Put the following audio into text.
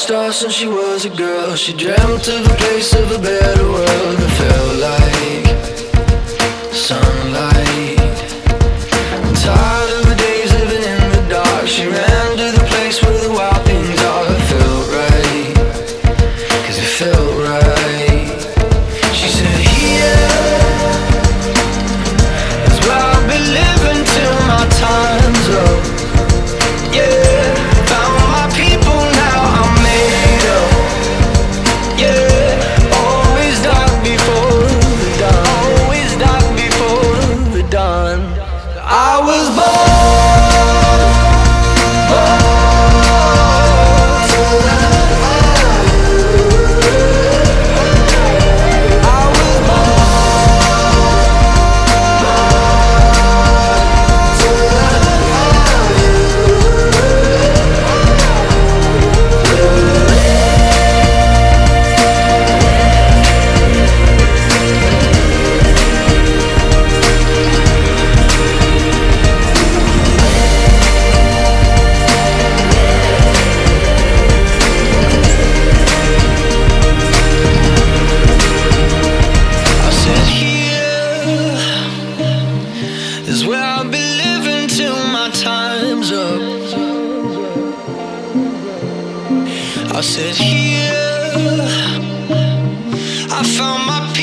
star since she was a girl. She dreamt of a place of a better world that felt like sunlight. Tired of the days living in the dark, she ran to the place where the wild things are. It felt right, 'cause it felt right. She said, here is where I'll be living till my time's up. Yeah, found my people now, I'm made up. Yeah, always dark before the dawn. Always dark before the dawn. I was is where I'll be living till my time's up. I said, here I found my